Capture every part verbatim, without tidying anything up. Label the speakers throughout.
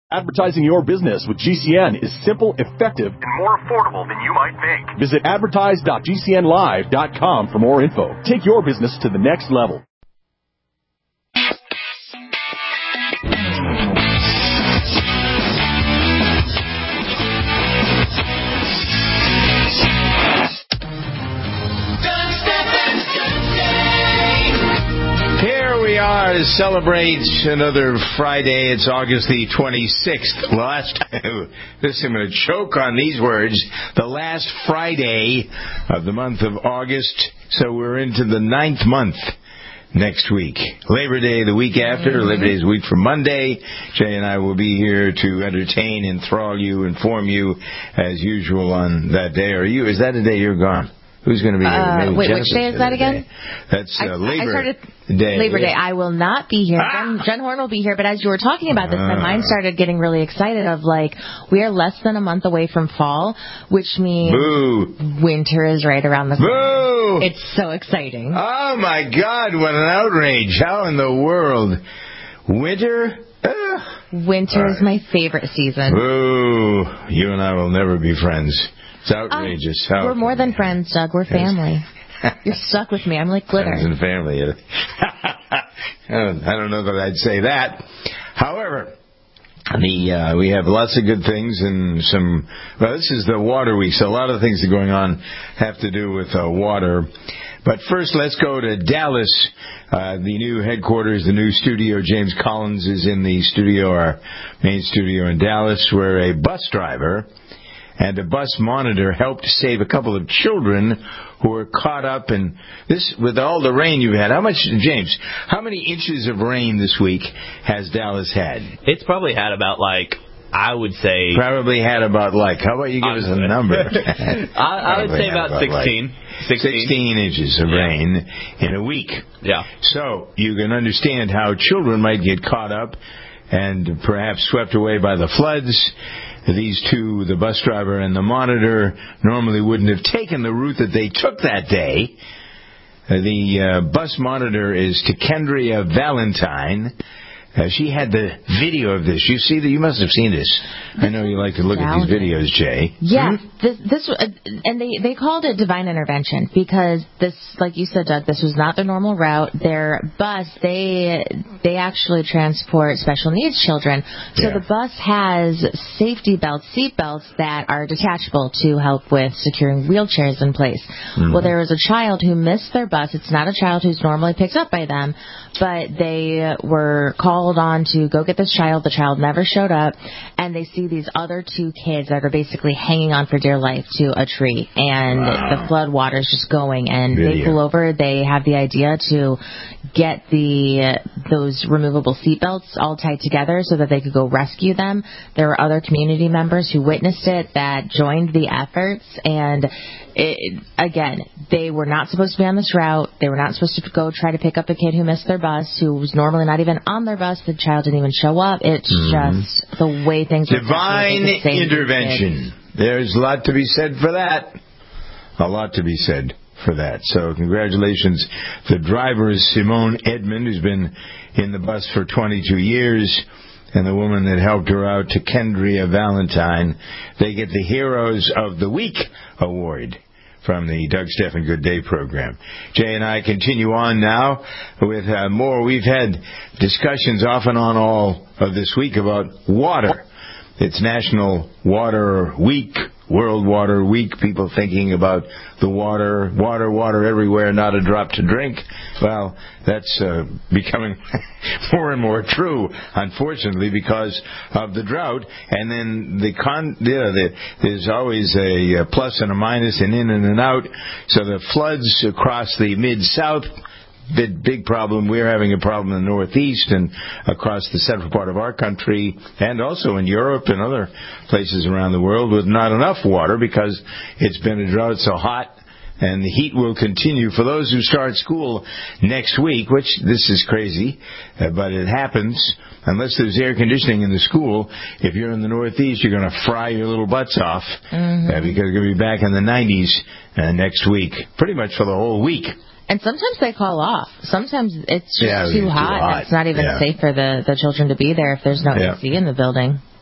Speaker 1: Advertising your business with G C N is simple, effective, and more affordable than you might think. Visit advertise dot g c n live dot com for more info. Take your business to the next level.
Speaker 2: We are to celebrate another Friday. It's August the twenty-sixth. Last, this I'm going to choke on these words. The last Friday of the month of August. So we're into the ninth month next week. Labor Day the week after. Mm-hmm. Labor Day is a week from Monday. Jay and I will be here to entertain, enthrall you, inform you as usual on that day. Are you? Is that the day you're gone? Who's going to be here?
Speaker 3: Uh, wait, Jennifer's which day is that again?
Speaker 2: Day. That's uh,
Speaker 3: I,
Speaker 2: Labor
Speaker 3: I started,
Speaker 2: Day.
Speaker 3: Labor Day. I will not be here. Ah! Jen, Jen Horn will be here. But as you were talking about this, uh. my mind started getting really excited of, like, we are less than a month away from fall, which means
Speaker 2: Boo.
Speaker 3: winter is right around the corner.
Speaker 2: Boo!
Speaker 3: It's so exciting.
Speaker 2: Oh, my God. What an outrage. How in the world? Winter? Uh.
Speaker 3: Winter right. is my favorite season.
Speaker 2: Boo. You and I will never be friends. It's outrageous.
Speaker 3: Uh, we're more than friends, Doug. We're family. You're stuck with me. I'm like glitter.
Speaker 2: Friends and family. I don't know that I'd say that. However, the uh, we have lots of good things and some. Well, this is the water week, so a lot of things that are going on have to do with uh, water. But first, let's go to Dallas, uh, the new headquarters, the new studio. James Collins is in the studio, our main studio in Dallas, where a bus driver and a bus monitor helped save a couple of children who were caught up in this with all the rain you've had. How much, James, how many inches of rain this week has Dallas had?
Speaker 4: It's probably had about, like, I would say...
Speaker 2: Probably had about, like, how about you give us a number?
Speaker 4: I, I would say about, about sixteen.
Speaker 2: Like sixteen. sixteen inches of
Speaker 4: yeah.
Speaker 2: rain in a week.
Speaker 4: Yeah.
Speaker 2: So you can understand how children might get caught up and perhaps swept away by the floods. These two, the bus driver and the monitor, normally wouldn't have taken the route that they took that day. Uh, the uh, bus monitor is Kendria Valentine. Uh, she had the video of this. You see that? You must have seen this. I know you like to look at these videos, Jay.
Speaker 3: Yeah,
Speaker 2: hmm?
Speaker 3: this, this uh, and they they called it divine intervention because this, like you said, Doug, this was not their normal route. Their bus, they they actually transport special needs children. So
Speaker 2: yeah.
Speaker 3: the bus has safety belts, seat belts that are detachable to help with securing wheelchairs in place. Mm-hmm. Well, there was a child who missed their bus. It's not a child who's normally picked up by them, but they were called on to go get this child. The child never showed up, and they see these other two kids that are basically hanging on for dear life to a tree, and wow. the flood water's just going, and Video. they pull over. They have the idea to get the uh, those removable seatbelts all tied together so that they could go rescue them. There were other community members who witnessed it that joined the efforts, and it, again, they were not supposed to be on this route. They were not supposed to go try to pick up a kid who missed their bus, who was normally not even on their bus. The child didn't even show up. It's mm-hmm. just the way things are.
Speaker 2: Divine intervention. There's a lot to be said for that. A lot to be said for that. So congratulations. The driver is Simone Edmond, who's been in the bus for twenty-two years. And the woman that helped her out, to Kendria Valentine. They get the Heroes of the Week award from the Doug Stephan Good Day program. Jay and I continue on now with uh, more. We've had discussions off and on all of this week about water. It's National Water Week, World Water Week. People thinking about the water, water, water everywhere, not a drop to drink. Well, that's uh, becoming more and more true, unfortunately, because of the drought. And then the con, yeah, the, there's always a plus and a minus, and in and an out. So the floods across the Mid-South, big, big problem. We're having a problem in the Northeast and across the central part of our country, and also in Europe and other places around the world, with not enough water because it's been a drought so hot. And the heat will continue for those who start school next week, which this is crazy, uh, but it happens. Unless there's air conditioning in the school, if you're in the Northeast, you're going to fry your little butts off mm-hmm. uh, because you're going to be back in the nineties uh, next week, pretty much for the whole week.
Speaker 3: And sometimes they call off. Sometimes it's just
Speaker 2: yeah,
Speaker 3: too,
Speaker 2: too
Speaker 3: hot.
Speaker 2: hot.
Speaker 3: It's not even
Speaker 2: yeah.
Speaker 3: safe for the, the children to be there if there's no yeah. A C in the building.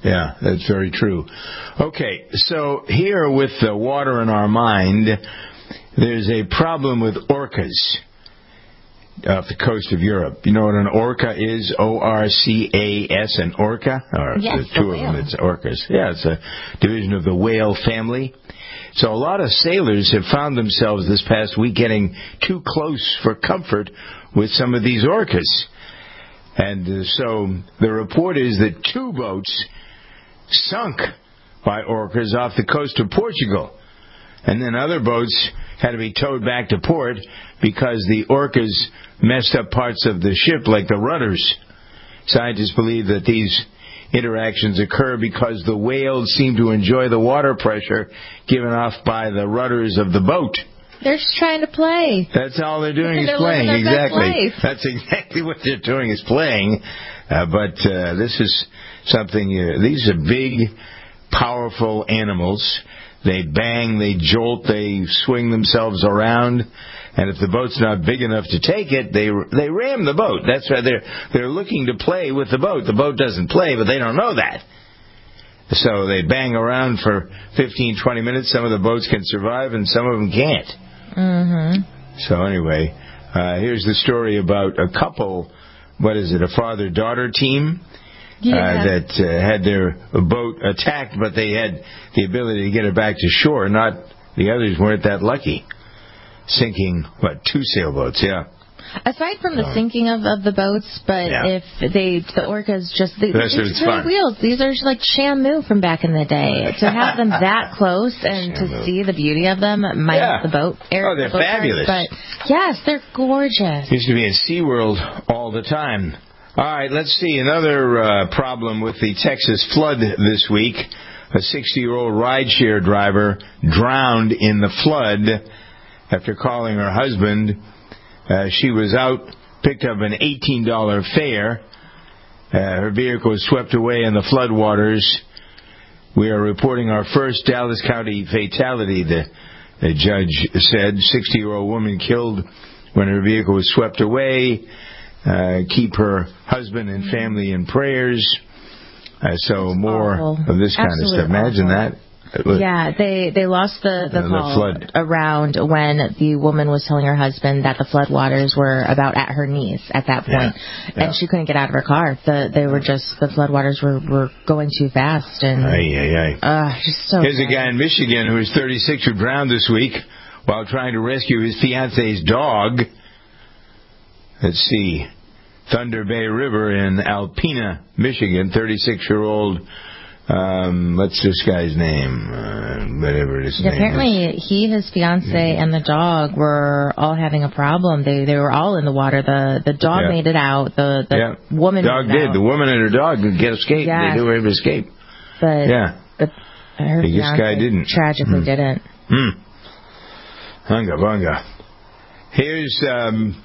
Speaker 2: Yeah, that's very true. Okay, so here with the water in our mind, there's a problem with orcas off the coast of Europe. You know what an orca is? O R C A S, an orca? Or
Speaker 3: yes,
Speaker 2: the two of them, it's orcas. Yeah, it's a division of the whale family. So a lot of sailors have found themselves this past week getting too close for comfort with some of these orcas. And uh, so the report is that two boats sunk by orcas off the coast of Portugal. And then other boats had to be towed back to port because the orcas messed up parts of the ship, like the rudders. Scientists believe that these interactions occur because the whales seem to enjoy the water pressure given off by the rudders of the boat.
Speaker 3: They're just trying to play.
Speaker 2: That's all they're doing is
Speaker 3: they're
Speaker 2: playing.
Speaker 3: living their
Speaker 2: Exactly.
Speaker 3: best life.
Speaker 2: That's exactly what they're doing is playing. Uh, but uh, this is something. Uh, these are big, powerful animals. They bang, they jolt, they swing themselves around, and if the boat's not big enough to take it, they they ram the boat. That's why they're they're looking to play with the boat. The boat doesn't play, but they don't know that. So they bang around for fifteen, twenty minutes. Some of the boats can survive, and some of them can't.
Speaker 3: Mm-hmm.
Speaker 2: So anyway, uh, here's the story about a couple. What is it? A father-daughter team.
Speaker 3: Yeah.
Speaker 2: Uh, that uh, had their boat attacked, but they had the ability to get it back to shore. Not the others weren't that lucky, sinking what two sailboats? Yeah.
Speaker 3: Aside from the
Speaker 2: Um,
Speaker 3: sinking of, of the boats, but
Speaker 2: yeah.
Speaker 3: if they the orcas just they,
Speaker 2: That's
Speaker 3: they're
Speaker 2: it's
Speaker 3: just
Speaker 2: fun.
Speaker 3: wheels. These are just like Shamu from back in the day. To have them that close and
Speaker 2: Shamu.
Speaker 3: to see the beauty of them, minus
Speaker 2: Yeah.
Speaker 3: the boat. Air,
Speaker 2: Oh, they're
Speaker 3: the boat
Speaker 2: fabulous.
Speaker 3: Parts, but yes, they're gorgeous.
Speaker 2: Used to be in SeaWorld all the time. All right, let's see. Another uh, problem with the Texas flood this week. A sixty-year-old rideshare driver drowned in the flood after calling her husband. Uh, she was out, picked up an eighteen dollars fare. Uh, her vehicle was swept away in the floodwaters. We are reporting our first Dallas County fatality, the, the judge said. sixty-year-old woman killed when her vehicle was swept away. Uh, keep her husband and family in prayers. Uh, so
Speaker 3: That's
Speaker 2: more
Speaker 3: awful.
Speaker 2: of this kind
Speaker 3: Absolutely
Speaker 2: of stuff. Imagine
Speaker 3: awful.
Speaker 2: that.
Speaker 3: Yeah, they they lost the the,
Speaker 2: The
Speaker 3: call
Speaker 2: flood.
Speaker 3: around when the woman was telling her husband that the floodwaters were about at her knees at that point,
Speaker 2: Yeah. Yeah.
Speaker 3: and she couldn't get out of her car. The they were just the floodwaters were were going too fast, and
Speaker 2: Aye, aye, aye.
Speaker 3: uh, just so.
Speaker 2: Here's a
Speaker 3: sad.
Speaker 2: guy in Michigan who is thirty-six who drowned this week while trying to rescue his fiance's dog. Let's see. Thunder Bay River in Alpena, Michigan. thirty-six-year-old, um, what's this guy's name? Uh, whatever his
Speaker 3: Yeah,
Speaker 2: name
Speaker 3: apparently,
Speaker 2: is.
Speaker 3: he, his fiance,
Speaker 2: Yeah.
Speaker 3: and the dog were all having a problem. They they were all in the water. The the dog
Speaker 2: Yeah.
Speaker 3: made it out. The the
Speaker 2: yeah.
Speaker 3: woman
Speaker 2: dog
Speaker 3: made it
Speaker 2: did.
Speaker 3: out.
Speaker 2: The woman and her dog did get escaped.
Speaker 3: Yes.
Speaker 2: They were able to escape.
Speaker 3: But
Speaker 2: Yeah.
Speaker 3: the, her
Speaker 2: I guess
Speaker 3: fiance
Speaker 2: guy didn't.
Speaker 3: tragically
Speaker 2: Hmm.
Speaker 3: didn't.
Speaker 2: Hmm. Hunga bunga. Here's um,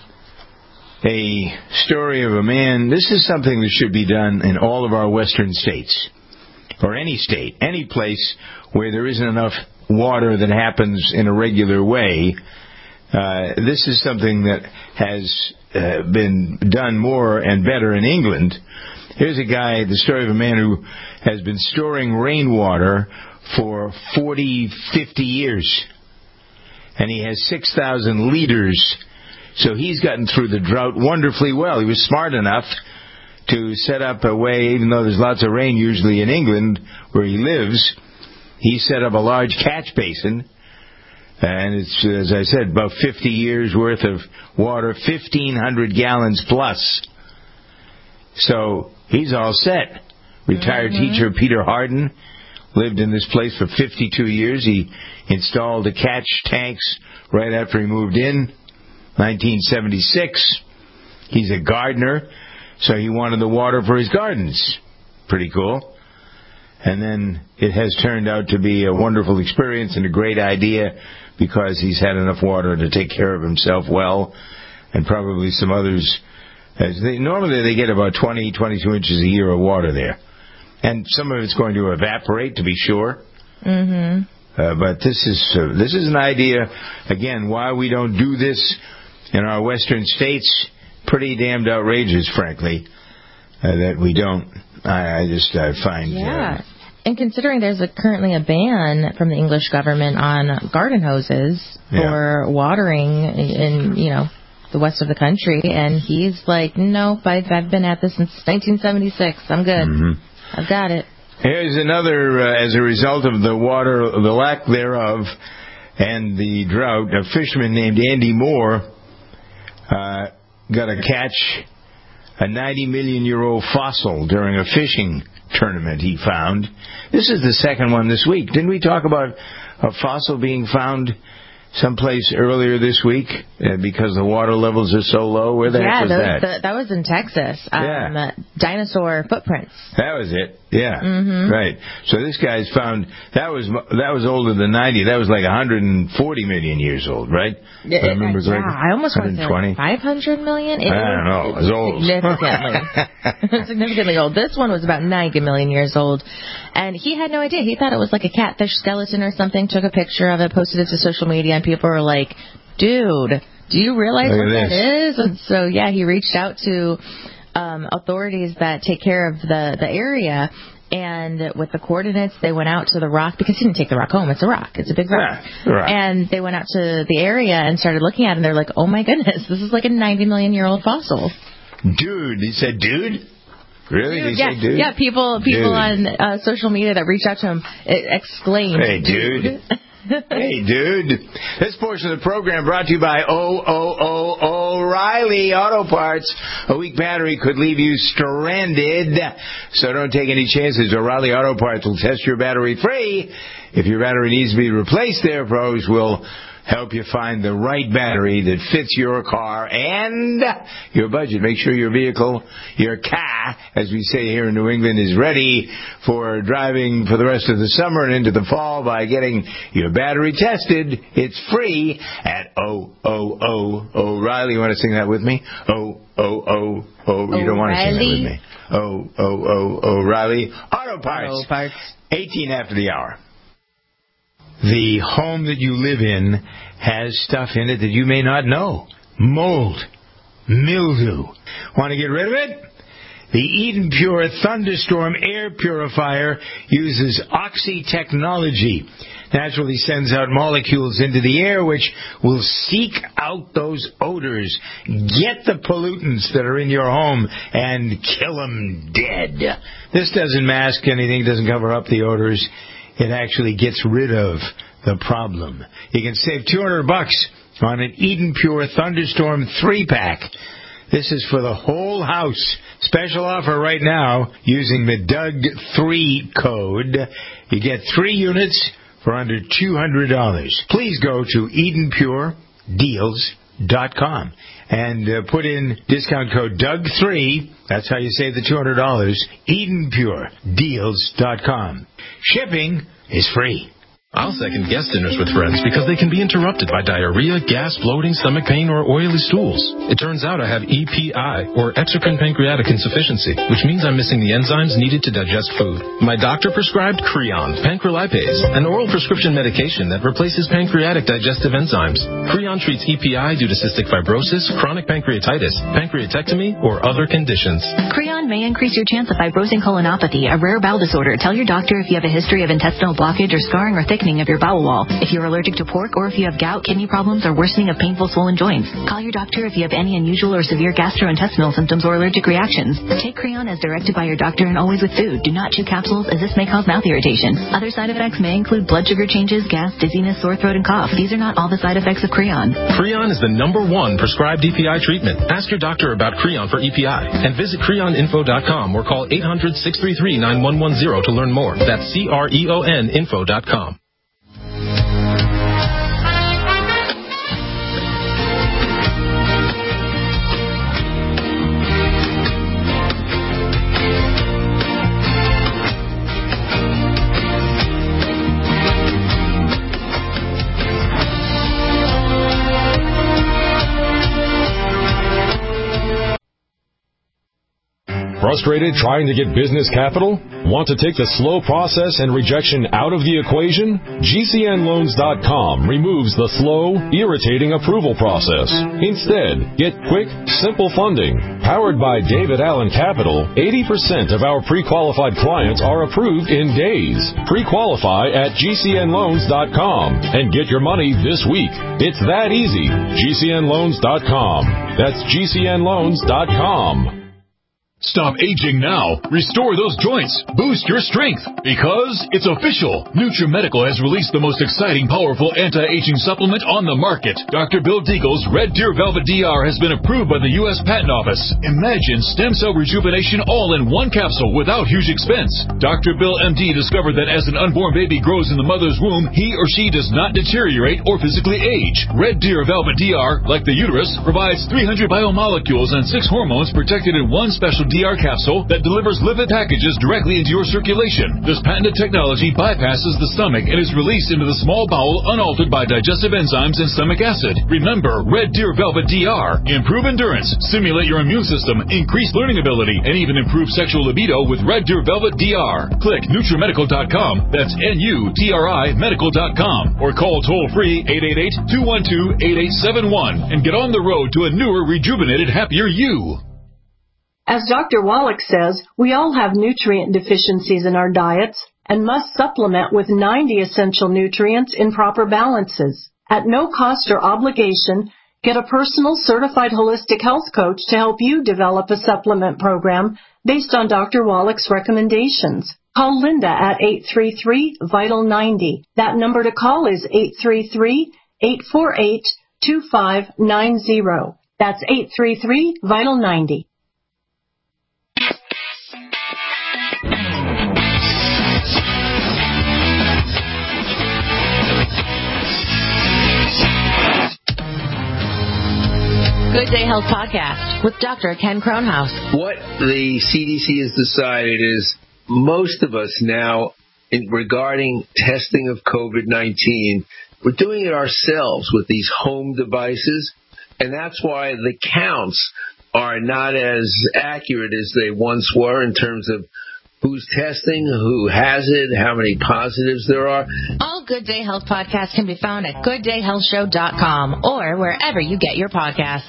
Speaker 2: a story of a man. This is something that should be done in all of our western states, or any state, any place where there isn't enough water that happens in a regular way. Uh, this is something that has uh, been done more and better in England. Here's a guy, the story of a man who has been storing rainwater for forty, fifty years. And he has six thousand liters. So he's gotten through the drought wonderfully well. He was smart enough to set up a way, even though there's lots of rain usually in England where he lives, he set up a large catch basin. And it's, as I said, about fifty years worth of water, fifteen hundred gallons plus. So he's all set. Retired
Speaker 3: Mm-hmm.
Speaker 2: teacher Peter Harden lived in this place for fifty-two years. He installed the catch tanks right after he moved in, nineteen seventy-six. He's a gardener, so he wanted the water for his gardens. Pretty cool. And then it has turned out to be a wonderful experience and a great idea because he's had enough water to take care of himself well, and probably some others. As they, normally they get about twenty, twenty-two inches a year of water there. And some of it's going to evaporate, to be sure.
Speaker 3: Mm-hmm.
Speaker 2: Uh, but this is uh, this is an idea, again, why we don't do this in our western states. Pretty damned outrageous, frankly, uh, that we don't I, I just I find...
Speaker 3: Yeah.
Speaker 2: Uh,
Speaker 3: and considering there's a, currently a ban from the English government on garden hoses for yeah. watering in, you know, the west of the country, and he's like, nope, I've, I've been at this since nineteen seventy-six. I'm good. Mm-hmm. I've got it.
Speaker 2: Here's another, uh, as a result of the water, the lack thereof, and the drought, a fisherman named Andy Moore uh, got to catch a ninety million year old fossil during a fishing tournament he found. This is the second one this week. Didn't we talk about a fossil being found someplace earlier this week uh, because the water levels are so low? Where the
Speaker 3: yeah,
Speaker 2: heck was
Speaker 3: that?
Speaker 2: that?
Speaker 3: The, that was in Texas. Um,
Speaker 2: yeah.
Speaker 3: Dinosaur footprints.
Speaker 2: That was it. Yeah.
Speaker 3: Mm-hmm.
Speaker 2: Right. So this guy's found that was that was older than ninety. That was like one hundred forty million years old, right?
Speaker 3: Yeah,
Speaker 2: I remember
Speaker 3: yeah, I almost want to say like five hundred million. It
Speaker 2: I don't know. It was old.
Speaker 3: Significantly. significantly old. This one was about ninety million years old. And he had no idea. He thought it was like a catfish skeleton or something, took a picture of it, posted it to social media, and people were like, dude, do you realize what that is? And so, yeah, he reached out to um, authorities that take care of the, the area, and with the coordinates, they went out to the rock, because he didn't take the rock home. It's a rock. It's a big rock.
Speaker 2: Yeah, right.
Speaker 3: And they went out to the area and started looking at it, and they're like, oh, my goodness, this is like a ninety million year old fossil.
Speaker 2: Dude. He said, dude? Really? Did he
Speaker 3: yeah,
Speaker 2: say dude?
Speaker 3: Yeah, people people
Speaker 2: dude.
Speaker 3: on uh, social media that reached out to him exclaimed,
Speaker 2: hey, dude. dude. Hey, dude. This portion of the program brought to you by O O O O'Reilly Auto Parts. A weak battery could leave you stranded, so don't take any chances. O'Reilly Auto Parts will test your battery free. If your battery needs to be replaced, their pros will help you find the right battery that fits your car and your budget. Make sure your vehicle, your car, as we say here in New England, is ready for driving for the rest of the summer and into the fall by getting your battery tested. It's free at O O O O'Reilly. You want to sing that with me? O O O O. You don't want to sing that with me. O O O O'Reilly Auto Parts.
Speaker 3: Auto Parts.
Speaker 2: eighteen after the hour. The home that you live in has stuff in it that you may not know. Mold. Mildew. Want to get rid of it? The Eden Pure Thunderstorm Air Purifier uses Oxy technology. Naturally sends out molecules into the air which will seek out those odors, get the pollutants that are in your home, and kill them dead. This doesn't mask anything, doesn't cover up the odors. It actually gets rid of the problem. You can save two hundred bucks on an Eden Pure Thunderstorm three pack. This is for the whole house. Special offer right now using the Doug three code. You get three units for under two hundred dollars. Please go to Eden Pure Deals dot com and uh, put in discount code Doug three. That's how you save the two hundred dollars. Eden Pure Deals dot com. Shipping is free.
Speaker 5: I'll second guest dinners with friends because they can be interrupted by diarrhea, gas, bloating, stomach pain, or oily stools. It turns out I have E P I, or exocrine pancreatic insufficiency, which means I'm missing the enzymes needed to digest food. My doctor prescribed Creon, pancrelipase, an oral prescription medication that replaces pancreatic digestive enzymes. Creon treats E P I due to cystic fibrosis, chronic pancreatitis, pancreatectomy, or other conditions.
Speaker 6: Creon may increase your chance of fibrosing colonopathy, a rare bowel disorder. Tell your doctor if you have a history of intestinal blockage or scarring or thickening of your bowel wall, if you're allergic to pork, or if you have gout, kidney problems, or worsening of painful swollen joints. Call your doctor if you have any unusual or severe gastrointestinal symptoms or allergic reactions. Take Creon as directed by your doctor and always with food. Do not chew capsules, as this may cause mouth irritation. Other side effects may include blood sugar changes, gas, dizziness, sore throat, and cough. These are not all the side effects of Creon.
Speaker 5: Creon is the number one prescribed E P I treatment. Ask your doctor about Creon for E P I and visit creon info dot com or call eight hundred, six three three, nine one one zero to learn more. That's C R E O N info dot com. Frustrated trying to get business capital? Want to take the slow process and rejection out of the equation? G C N loans dot com removes the slow, irritating approval process. Instead, get quick, simple funding. Powered by David Allen Capital, eighty percent of our pre-qualified clients are approved in days. Pre-qualify at G C N loans dot com and get your money this week. It's that easy. G C N loans dot com. That's G C N loans dot com.
Speaker 7: Stop aging now. Restore those joints. Boost your strength. Because it's official. NutriMedical has released the most exciting, powerful anti-aging supplement on the market. Doctor Bill Deagle's Red Deer Velvet D R has been approved by the U S Patent Office. Imagine stem cell rejuvenation all in one capsule without huge expense. Doctor Bill M D discovered that as an unborn baby grows in the mother's womb, he or she does not deteriorate or physically age. Red Deer Velvet D R, like the uterus, provides three hundred biomolecules and six hormones protected in one special D R capsule that delivers lipid packages directly into your circulation. This patented technology bypasses the stomach and is released into the small bowel unaltered by digestive enzymes and stomach acid. Remember, Red Deer Velvet D R. Improve endurance, stimulate your immune system, increase learning ability, and even improve sexual libido with Red Deer Velvet D R. Click Nutri Medical dot com. That's N U T R I Medical dot com. Or call toll-free eight eight eight, two one two, eight eight seven one and get on the road to a newer, rejuvenated, happier you.
Speaker 8: As Doctor Wallach says, we all have nutrient deficiencies in our diets and must supplement with ninety essential nutrients in proper balances. At no cost or obligation, get a personal certified holistic health coach to help you develop a supplement program based on Doctor Wallach's recommendations. Call Linda at eight three three, vital ninety. That number to call is eight three three, eight four eight, two five nine zero. That's eight three three, vital ninety.
Speaker 3: Good Day Health Podcast with Doctor Ken Kronhaus.
Speaker 9: What the C D C has decided is most of us now, in, regarding testing of COVID nineteen, we're doing it ourselves with these home devices, and that's why the counts are not as accurate as they once were in terms of who's testing, who has it, how many positives there are.
Speaker 3: All Good Day Health podcasts can be found at good day health show dot com or wherever you get your podcasts.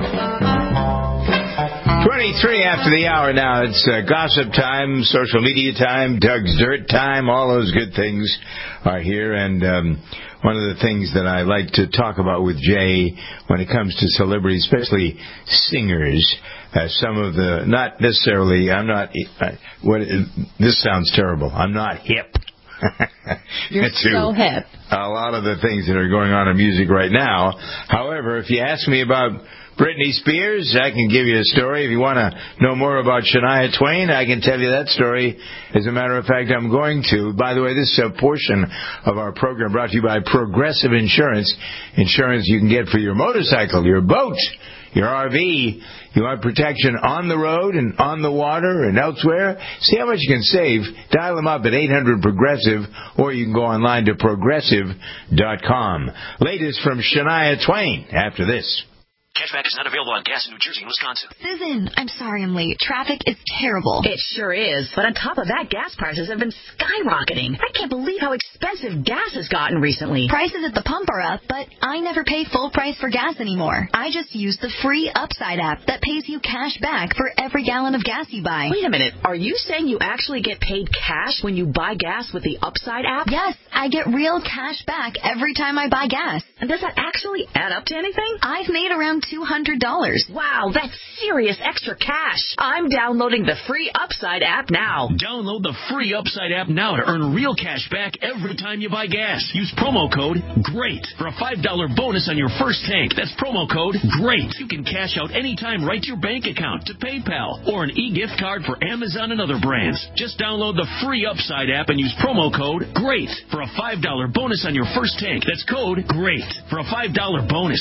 Speaker 2: twenty-three after the hour now. It's uh, gossip time, social media time, Doug's Dirt time. All those good things are here. And um, one of the things that I like to talk about with Jay when it comes to celebrities, especially singers, Uh, some of the, not necessarily, I'm not, uh, what, this sounds terrible, I'm not hip.
Speaker 3: You're so hip.
Speaker 2: A lot of the things that are going on in music right now. However, if you ask me about Britney Spears, I can give you a story. If you want to know more about Shania Twain, I can tell you that story. As a matter of fact, I'm going to. By the way, this is a portion of our program brought to you by Progressive Insurance. Insurance you can get for your motorcycle, your boat, your R V. You want protection on the road and on the water and elsewhere? See how much you can save. Dial them up at eight hundred Progressive, or you can go online to progressive dot com. Latest from Shania Twain after this.
Speaker 10: Cashback is not available on gas in New Jersey and Wisconsin.
Speaker 6: Susan, I'm sorry I'm late. Traffic is terrible.
Speaker 11: It sure is. But on top of that, gas prices have been skyrocketing. I can't believe how expensive gas has gotten recently.
Speaker 6: Prices at the pump are up, but I never pay full price for gas anymore. I just use the free Upside app that pays you cash back for every gallon of gas you buy.
Speaker 11: Wait a minute. Are you saying you actually get paid cash when you buy gas with the Upside app?
Speaker 6: Yes, I get real cash back every time I buy gas.
Speaker 11: And does that actually add up to anything?
Speaker 6: I've made around two hundred dollars.
Speaker 11: Wow, that's serious extra cash. I'm downloading the free Upside app now.
Speaker 10: Download the free Upside app now to earn real cash back every time you buy gas. Use promo code GREAT for a five dollar bonus on your first tank. That's promo code GREAT. You can cash out anytime right to your bank account, to PayPal, or an e-gift card for Amazon and other brands. Just download the free Upside app and use promo code GREAT for a five dollar bonus on your first tank. That's code GREAT for a five dollar bonus.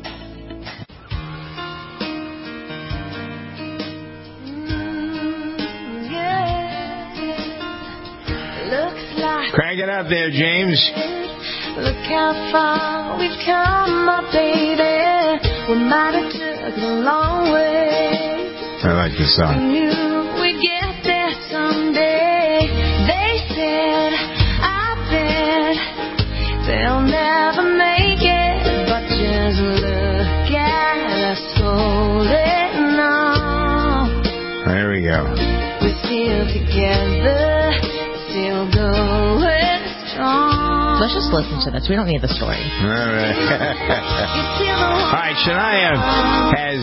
Speaker 2: Crank it up there, James.
Speaker 12: Look how far we've come, my baby. We might have took a long way.
Speaker 2: I like this song.
Speaker 12: We knew we
Speaker 3: Let's just listen to this. We don't need the story.
Speaker 2: All right. All right, Shania has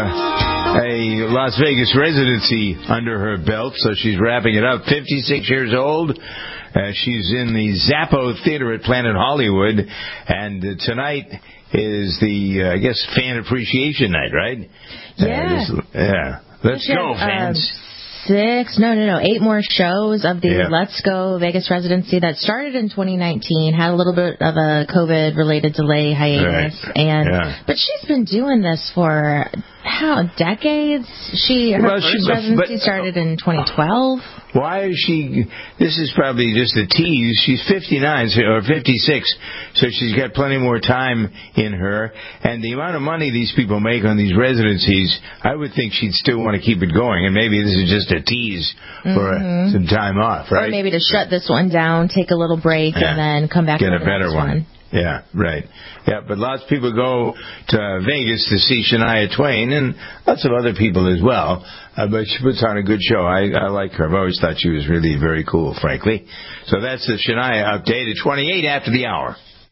Speaker 2: uh, a Las Vegas residency under her belt, so she's wrapping it up. fifty-six years old. Uh, she's in the Zappo Theater at Planet Hollywood, and uh, tonight is the, uh, I guess, fan appreciation night, right?
Speaker 3: Yeah.
Speaker 2: Uh, this, yeah. Let's go, fans.
Speaker 3: Um, Six, no, no, no, eight more shows of the
Speaker 2: yeah.
Speaker 3: Let's Go Vegas residency that started in twenty nineteen, had a little bit of a COVID-related delay hiatus, right. and yeah. but she's been doing this for how decades? She her
Speaker 2: well,
Speaker 3: first
Speaker 2: she,
Speaker 3: residency
Speaker 2: but,
Speaker 3: started in twenty twelve.
Speaker 2: Why is she? This is probably just a tease. She's fifty-nine or fifty-six, so she's got plenty more time in her. And the amount of money these people make on these residencies, I would think she'd still want to keep it going. And maybe this is just a tease for
Speaker 3: mm-hmm.
Speaker 2: a, some time off, right?
Speaker 3: Or maybe to shut this one down, take a little break, yeah. and then come back
Speaker 2: get
Speaker 3: for
Speaker 2: a
Speaker 3: the
Speaker 2: better
Speaker 3: next
Speaker 2: one.
Speaker 3: one.
Speaker 2: Yeah, right. Yeah, but lots of people go to Vegas to see Shania Twain, and lots of other people as well. Uh, but she puts on a good show. I, I like her. I've always thought she was really very cool, frankly. So that's the Shania update at twenty-eight after the hour.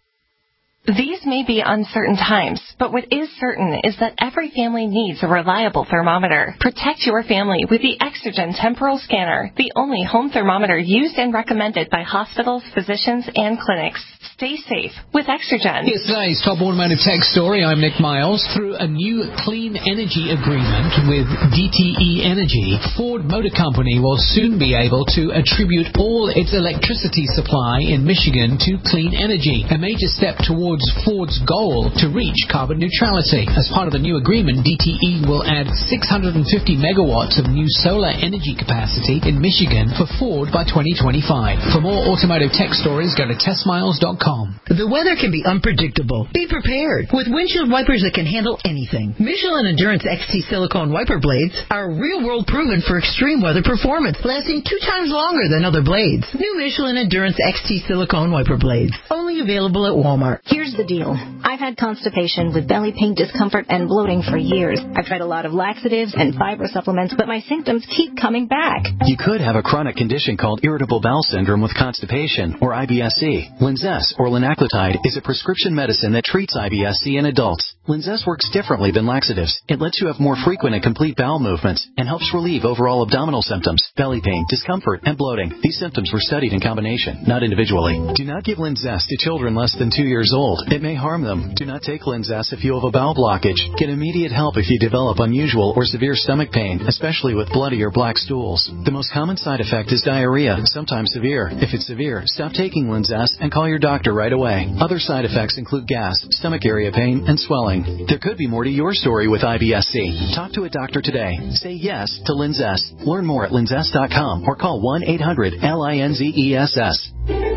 Speaker 13: These may be uncertain times, but what is certain is that every family needs a reliable thermometer. Protect your family with the Exergen Temporal Scanner, the only home thermometer used and recommended by hospitals, physicians, and clinics. Stay safe with Exergen.
Speaker 14: Here's today's top automotive tech story. I'm Nick Miles. Through a new clean energy agreement with D T E Energy, Ford Motor Company will soon be able to attribute all its electricity supply in Michigan to clean energy, a major step towards Ford's goal to reach carbon neutrality. As part of the new agreement, D T E will add six hundred fifty megawatts of new solar energy capacity in Michigan for Ford by twenty twenty-five. For more automotive tech stories, go to test miles dot com.
Speaker 15: The weather can be unpredictable. Be prepared with windshield wipers that can handle anything. Michelin Endurance X T silicone wiper blades are real-world proven for extreme weather performance, lasting two times longer than other blades. New Michelin Endurance X T silicone wiper blades, only available at Walmart.
Speaker 6: Here's the deal. I've had constipation with belly pain, discomfort, and bloating for years. I've tried a lot of laxatives and fiber supplements, but my symptoms keep coming back.
Speaker 16: You could have a chronic condition called irritable bowel syndrome with constipation, or I B S C. Linzess, or linaclotide, is a prescription medicine that treats I B S C in adults. Linzess works differently than laxatives. It lets you have more frequent and complete bowel movements and helps relieve overall abdominal symptoms, belly pain, discomfort, and bloating. These symptoms were studied in combination, not individually. Do not give Linzess to children less than two years old. It may harm them. Do not take Linzess if you have a bowel blockage. Get immediate help if you develop unusual or severe stomach pain, especially with bloody or black stools. The most common side effect is diarrhea, sometimes severe. If it's severe, stop taking Linzess and call your doctor right away. Other side effects include gas, stomach area pain, and swelling. There could be more to your story with I B S C. Talk to a doctor today. Say yes to Linzess. Learn more at linzess dot com or call one eight hundred L I N Z E S S.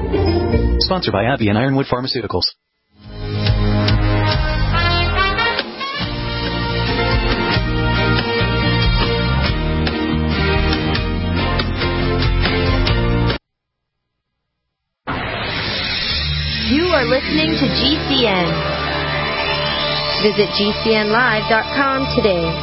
Speaker 16: Sponsored by AbbVie and Ironwood Pharmaceuticals.
Speaker 17: You are listening to G C N. Visit G C N live dot com today.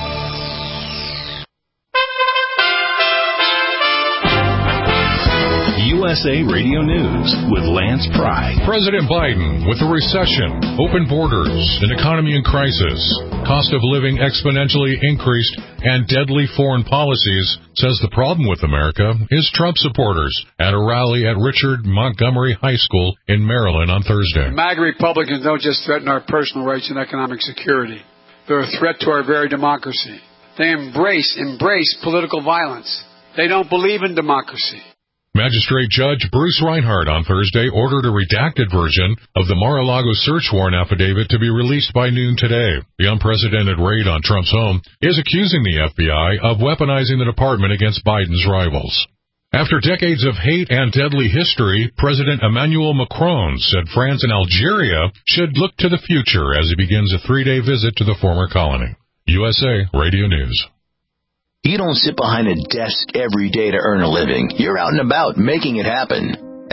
Speaker 7: U S A Radio News with Lance Pry.
Speaker 18: President Biden, with a recession, open borders, an economy in crisis, cost of living exponentially increased, and deadly foreign policies, says the problem with America is Trump supporters at a rally at Richard Montgomery High School in Maryland on Thursday.
Speaker 19: MAGA Republicans don't just threaten our personal rights and economic security. They're a threat to our very democracy. They embrace, embrace political violence. They don't believe in democracy.
Speaker 18: Magistrate Judge Bruce Reinhardt on Thursday ordered a redacted version of the Mar-a-Lago search warrant affidavit to be released by noon today. The unprecedented raid on Trump's home is accusing the F B I of weaponizing the department against Biden's rivals. After decades of hate and deadly history, President Emmanuel Macron said France and Algeria should look to the future as he begins a three-day visit to the former colony. U S A Radio News.
Speaker 20: You don't sit behind a desk every day to earn a living. You're out and about making it happen.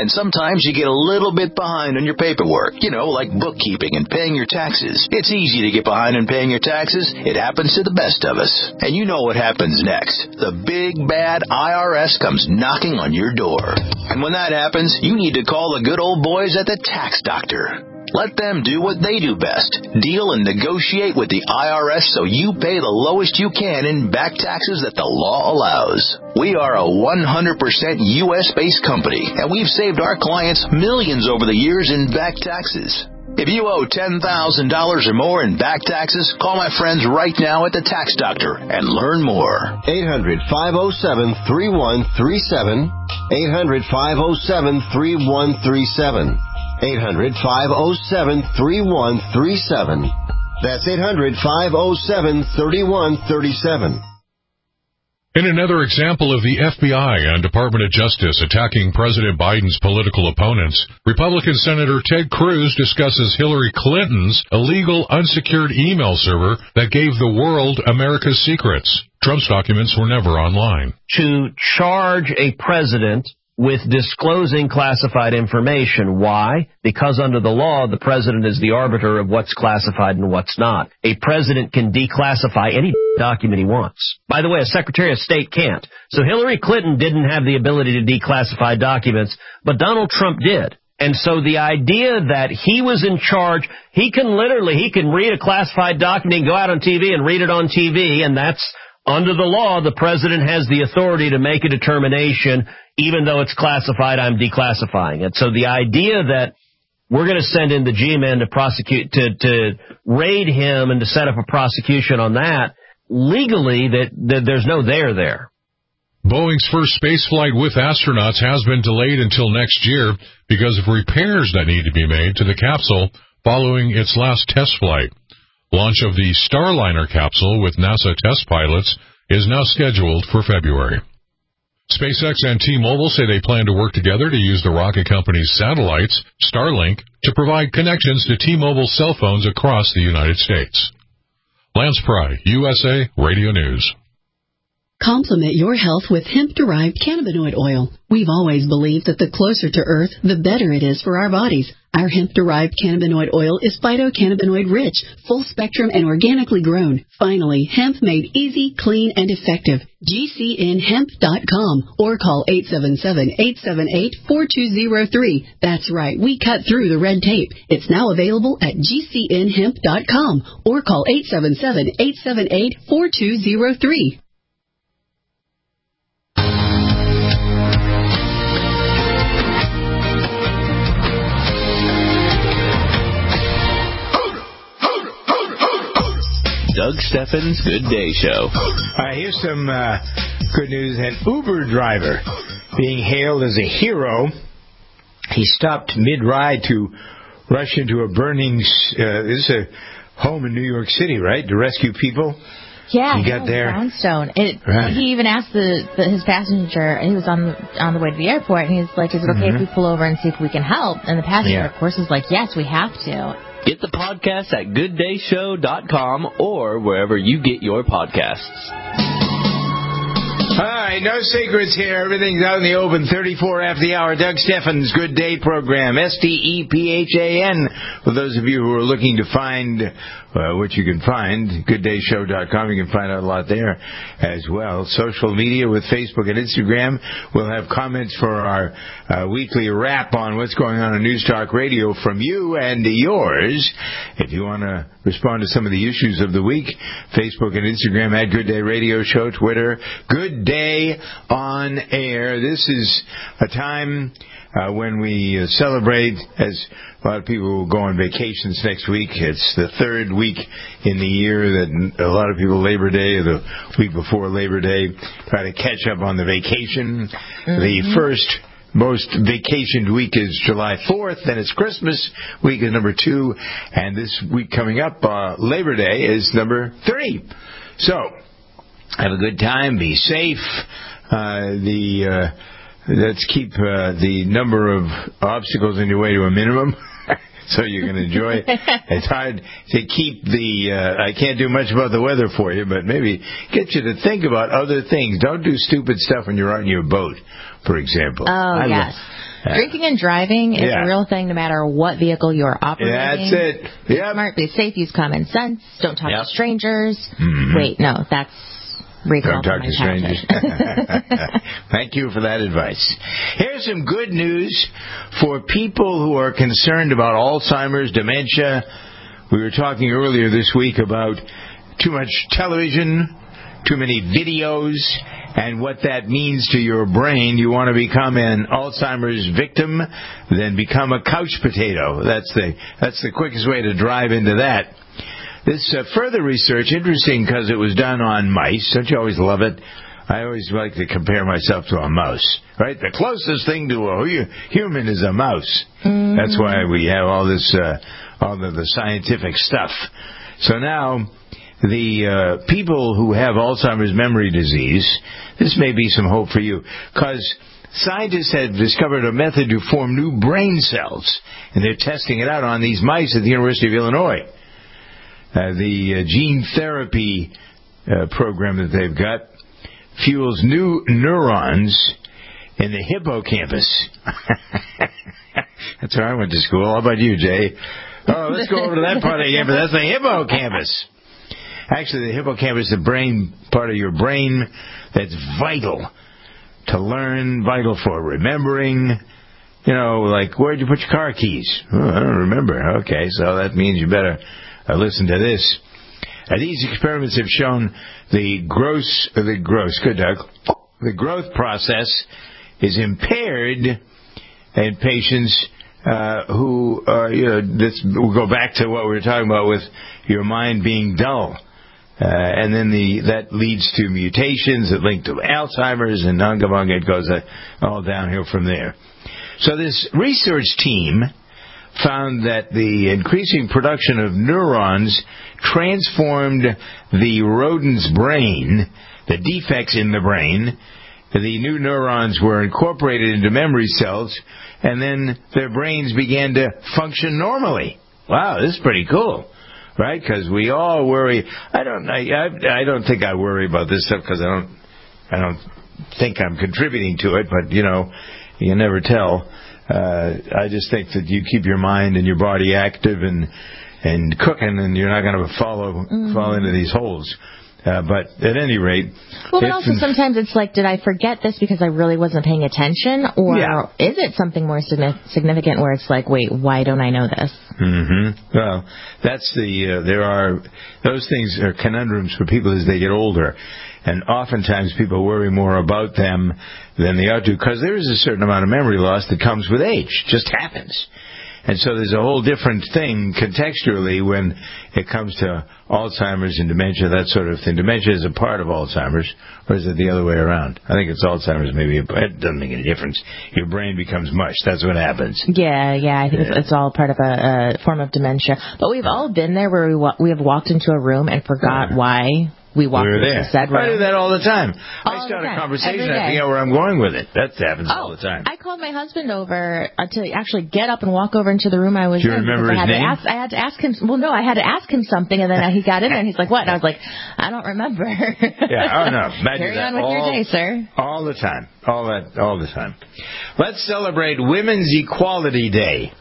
Speaker 20: And sometimes you get a little bit behind on your paperwork, you know, like bookkeeping and paying your taxes. It's easy to get behind on paying your taxes. It happens to the best of us. And you know what happens next. The big, bad I R S comes knocking on your door. And when that happens, you need to call the good old boys at the Tax Doctor. Let them do what they do best. Deal and negotiate with the I R S so you pay the lowest you can in back taxes that the law allows. We are a one hundred percent U S-based company, and we've saved our clients millions over the years in back taxes. If you owe ten thousand dollars or more in back taxes, call my friends right now at the Tax Doctor and learn more.
Speaker 21: eight hundred, five oh seven, three one three seven. eight hundred, five oh seven, three one three seven. eight hundred, five oh seven, three one three seven. That's eight hundred, five oh seven, three one three seven.
Speaker 18: In another example of the F B I and Department of Justice attacking President Biden's political opponents, Republican Senator Ted Cruz discusses Hillary Clinton's illegal unsecured email server that gave the world America's secrets. Trump's documents were never online.
Speaker 22: To charge a president with disclosing classified information. Why? Because under the law, the president is the arbiter of what's classified and what's not. A president can declassify any document he wants. By the way, a Secretary of State can't. So Hillary Clinton didn't have the ability to declassify documents, but Donald Trump did. And so the idea that he was in charge, he can literally, he can read a classified document and go out on T V and read it on T V, and that's under the law, the president has the authority to make a determination, even though it's classified, I'm declassifying it. So the idea that we're going to send in the G-men to prosecute, to, to raid him and to set up a prosecution on that, legally, that, that there's no there there.
Speaker 18: Boeing's first space flight with astronauts has been delayed until next year because of repairs that need to be made to the capsule following its last test flight. Launch of the Starliner capsule with NASA test pilots is now scheduled for February. SpaceX and T-Mobile say they plan to work together to use the rocket company's satellites, Starlink, to provide connections to T-Mobile cell phones across the United States. Lance Pry, U S A Radio News.
Speaker 23: Complement your health with hemp-derived cannabinoid oil. We've always believed that the closer to Earth, the better it is for our bodies. Our hemp-derived cannabinoid oil is phytocannabinoid rich, full-spectrum, and organically grown. Finally, hemp made easy, clean, and effective. G C N hemp dot com or call eight seven seven, eight seven eight, four two zero three. That's right, we cut through the red tape. It's now available at G C N hemp dot com or call eight seven seven, eight seven eight, four two zero three.
Speaker 4: Doug Steffens' Good Day Show.
Speaker 2: All right, here's some uh, good news. An Uber driver being hailed as a hero. He stopped mid-ride to rush into a burning, uh, this is a home in New York City, right, to rescue people?
Speaker 3: Yeah,
Speaker 2: he got there.
Speaker 3: Brownstone. It,
Speaker 2: right.
Speaker 3: He even asked the, the his passenger, he was on the, on the way to the airport, and he's like, is it okay mm-hmm. if we pull over and see if we can help? And the passenger,
Speaker 2: yeah.
Speaker 3: of course, is like, yes, we have to.
Speaker 4: Get the podcast at good day show dot com or wherever you get your podcasts.
Speaker 2: All right, no secrets here. Everything's out in the open. thirty-four after the hour. Doug Steffens' Good Day program. S T E P H A N. For those of you who are looking to find uh, what you can find, good day show dot com. You can find out a lot there as well. Social media with Facebook and Instagram. We'll have comments for our uh, weekly wrap on what's going on in News Talk Radio from you and yours. If you want to respond to some of the issues of the week, Facebook and Instagram at Good Day Radio Show, Twitter, Good Day on Air. This is a time uh, when we uh, celebrate, as a lot of people will go on vacations next week. It's the third week in the year that a lot of people, Labor Day or the week before Labor Day, try to catch up on the vacation. Mm-hmm. The first most vacationed week is July fourth, then it's Christmas week is number two, and this week coming up, uh, Labor Day, is number three. So, have a good time, be safe, uh, the, uh, let's keep, uh, the number of obstacles in your way to a minimum. So you can enjoy it. It's hard to keep the, uh, I can't do much about the weather for you, but maybe get you to think about other things. Don't do stupid stuff when you're on your boat, for example.
Speaker 3: Oh,
Speaker 2: I
Speaker 3: yes.
Speaker 2: Lo-
Speaker 3: Drinking and driving is
Speaker 2: Yeah.
Speaker 3: a real thing no matter what vehicle you're operating.
Speaker 2: That's it.
Speaker 3: Be
Speaker 2: Yep.
Speaker 3: smart, be safe, use common sense. Don't talk
Speaker 2: Yep.
Speaker 3: to strangers.
Speaker 2: Mhm.
Speaker 3: Wait, no, that's recall
Speaker 2: Don't talk
Speaker 3: from my
Speaker 2: to strangers.
Speaker 3: childhood.
Speaker 2: Thank you for that advice. Here's some good news for people who are concerned about Alzheimer's, dementia. We were talking earlier this week about too much television, too many videos, and what that means to your brain. You want to become an Alzheimer's victim, then become a couch potato. That's the that's the quickest way to drive into that. This uh, further research, interesting because it was done on mice. Don't you always love it? I always like to compare myself to a mouse, right? The closest thing to a hu- human is a mouse. Mm-hmm. That's why we have all this, uh, all the, the scientific stuff. So now, the uh, people who have Alzheimer's memory disease, this may be some hope for you, because scientists have discovered a method to form new brain cells, and they're testing it out on these mice at the University of Illinois. Uh, the uh, gene therapy uh, program that they've got fuels new neurons in the hippocampus. That's where I went to school. How about you, Jay? Oh, let's go over to that part of the campus. That's the hippocampus. Actually, the hippocampus is the brain part of your brain that's vital to learn, vital for remembering. You know, like, where'd you put your car keys? Oh, I don't remember. Okay, so that means you better uh, listen to this. Uh, these experiments have shown the gross, uh, the gross, good Doug, the growth process is impaired in patients uh, who are, you know, this, we'll go back to what we were talking about with your mind being dull. Uh, and then the that leads to mutations that link to Alzheimer's and Nungamung. It goes uh, all downhill from there. So this research team found that the increasing production of neurons transformed the rodent's brain, the defects in the brain. The new neurons were incorporated into memory cells, and then their brains began to function normally. Wow, this is pretty cool. Right, because we all worry. I don't. I, I. I don't think I worry about this stuff because I don't. I don't think I'm contributing to it. But you know, you never tell. Uh, I just think that you keep your mind and your body active and and cooking, and you're not going to follow mm-hmm. fall into these holes. Uh, but at any rate,
Speaker 3: well, but also sometimes it's like, did I forget this because I really wasn't paying attention, or
Speaker 2: yeah.
Speaker 3: is it something more significant where it's like, wait, why don't I know this?
Speaker 2: Mm-hmm. Well, that's the uh, there are those things are conundrums for people as they get older, and oftentimes people worry more about them than they ought to because there is a certain amount of memory loss that comes with age, just happens. And so there's a whole different thing contextually when it comes to Alzheimer's and dementia, that sort of thing. Dementia is a part of Alzheimer's, or is it the other way around? I think it's Alzheimer's maybe. It doesn't make any difference. Your brain becomes mush. That's what happens.
Speaker 3: Yeah, yeah. I think yeah. It's, it's all part of a, a form of dementia. But we've all been there where we, wa- we have walked into a room and forgot yeah. why we walked
Speaker 2: we were
Speaker 3: into
Speaker 2: there.
Speaker 3: the said room.
Speaker 2: I do that all the time.
Speaker 3: All
Speaker 2: I start
Speaker 3: a
Speaker 2: conversation, I forget where I'm going with it. That happens
Speaker 3: oh,
Speaker 2: all the time.
Speaker 3: I called my husband over uh, to actually get up and walk over into the room I was
Speaker 2: do you
Speaker 3: in.
Speaker 2: remember
Speaker 3: his
Speaker 2: I had
Speaker 3: name?
Speaker 2: To
Speaker 3: ask, I had to ask him, well, no, I had to ask him something, and then he got in there, and he's like, what? And I was like, I don't remember.
Speaker 2: yeah, oh, no.
Speaker 3: Carry
Speaker 2: on
Speaker 3: with
Speaker 2: all,
Speaker 3: your day, sir.
Speaker 2: All the time. All that, all the time. Let's celebrate Women's Equality Day.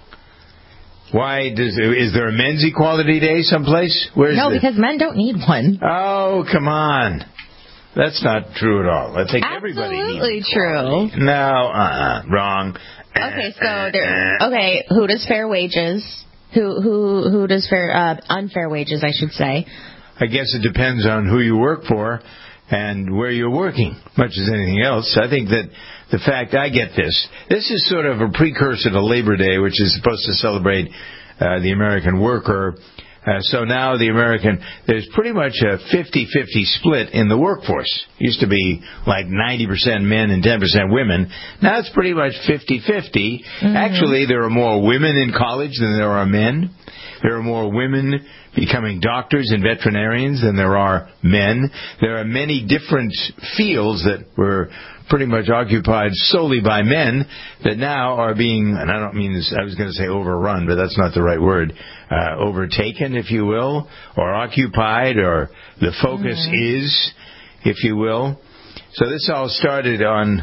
Speaker 2: Why does is there a Men's Equality Day someplace? Where's
Speaker 3: no,
Speaker 2: the...
Speaker 3: because men don't need one.
Speaker 2: Oh, come on. That's not true at all. I think
Speaker 3: Absolutely
Speaker 2: everybody needs
Speaker 3: Absolutely true.
Speaker 2: No, uh-uh, wrong.
Speaker 3: Okay, so there. Okay, who does fair wages? Who who who does fair uh, unfair wages? I should say.
Speaker 2: I guess it depends on who you work for and where you're working, much as anything else. I think that the fact I get this, this is sort of a precursor to Labor Day, which is supposed to celebrate uh, the American worker. Uh, so now the American, there's pretty much a fifty-fifty split in the workforce. Used to be like ninety percent men and ten percent women. Now it's pretty much fifty-fifty. Mm-hmm. Actually, there are more women in college than there are men. There are more women becoming doctors and veterinarians than there are men. There are many different fields that were pretty much occupied solely by men that now are being, and I don't mean this, I was going to say overrun, but that's not the right word, uh, overtaken, if you will, or occupied, or the focus mm-hmm. is, if you will. So this all started on uh,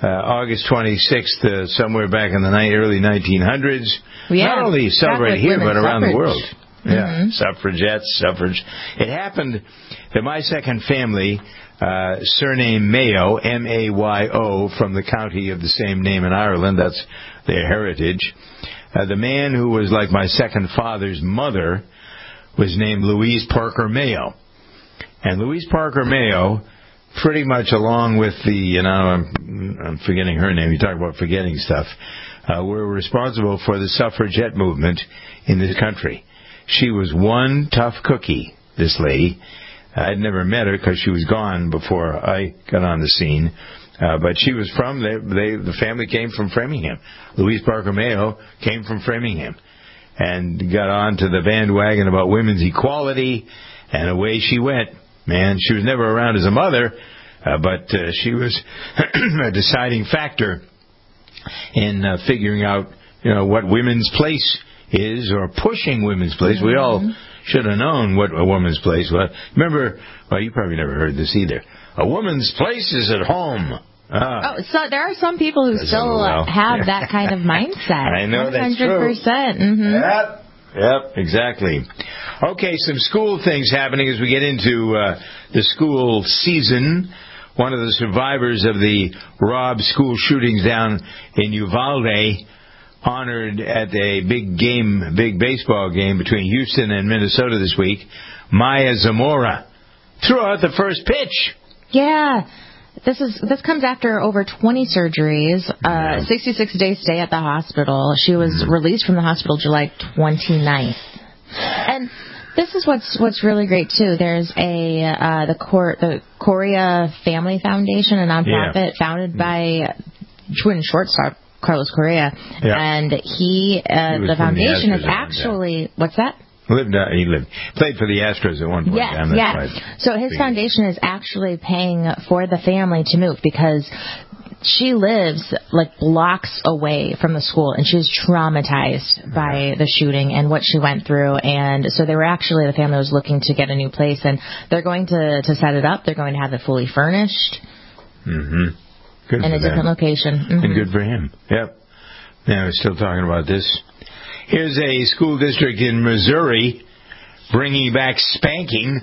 Speaker 2: uh, August twenty-sixth, uh, somewhere back in the ni- early nineteen hundreds.
Speaker 3: Yeah,
Speaker 2: Not only celebrated here, but around
Speaker 3: suffrage.
Speaker 2: the world. Yeah,
Speaker 3: Mm-hmm.
Speaker 2: suffragettes, suffrage. It happened that my second family, uh, surname Mayo, M A Y O, from the county of the same name in Ireland, that's their heritage. Uh, the man who was like my second father's mother was named Louise Parker Mayo. And Louise Parker Mayo, pretty much along with the, you know, I'm, I'm forgetting her name, you talk about forgetting stuff, uh, were responsible for the suffragette movement in this country. She was one tough cookie, this lady. I'd never met her because she was gone before I got on the scene. Uh, but she was from, they, they, the family came from Framingham. Louise Parker Mayo came from Framingham and got on to the bandwagon about women's equality, and away she went. Man, she was never around as a mother, uh, but uh, she was a deciding factor in uh, figuring out, you know, what women's place is, or pushing women's place. We all should have known what a woman's place was. Remember, well, you probably never heard this either. A woman's place is at home. Ah.
Speaker 3: Oh, so there are some people who
Speaker 2: That's
Speaker 3: still
Speaker 2: well.
Speaker 3: have that kind of mindset.
Speaker 2: I know that's true.
Speaker 3: one hundred percent. Mm-hmm.
Speaker 2: Yep. Yep, exactly. Okay, some school things happening as we get into uh, the school season. One of the survivors of the Robb school shootings down in Uvalde honored at a big game, big baseball game between Houston and Minnesota this week. Maya Zamora threw out the first pitch.
Speaker 3: Yeah. This is this comes after over twenty surgeries, uh, sixty-six day stay at the hospital. She was released from the hospital July twenty-ninth. And this is what's what's really great too. There's a uh, the Cor- the Correa Family Foundation, a nonprofit
Speaker 2: Yeah.
Speaker 3: founded by twin shortstop Carlos Correa,
Speaker 2: Yeah.
Speaker 3: and he, uh,
Speaker 2: He was
Speaker 3: the
Speaker 2: from the
Speaker 3: foundation
Speaker 2: Astros
Speaker 3: is
Speaker 2: at one
Speaker 3: actually what's that?
Speaker 2: Lived, uh, he lived, played for the Astros at one point.
Speaker 3: Yes,
Speaker 2: Damn, that's
Speaker 3: yeah.
Speaker 2: right.
Speaker 3: So his foundation is actually paying for the family to move because she lives like blocks away from the school, and she was traumatized by the shooting and what she went through. And so they were actually, the family was looking to get a new place, and they're going to, to set it up. They're going to have it fully furnished.
Speaker 2: Mm-hmm. Good
Speaker 3: in
Speaker 2: for
Speaker 3: a different
Speaker 2: them.
Speaker 3: location. Mm-hmm.
Speaker 2: And good for him. Yep. Now, we're still talking about this. Here's a school district in Missouri bringing back spanking.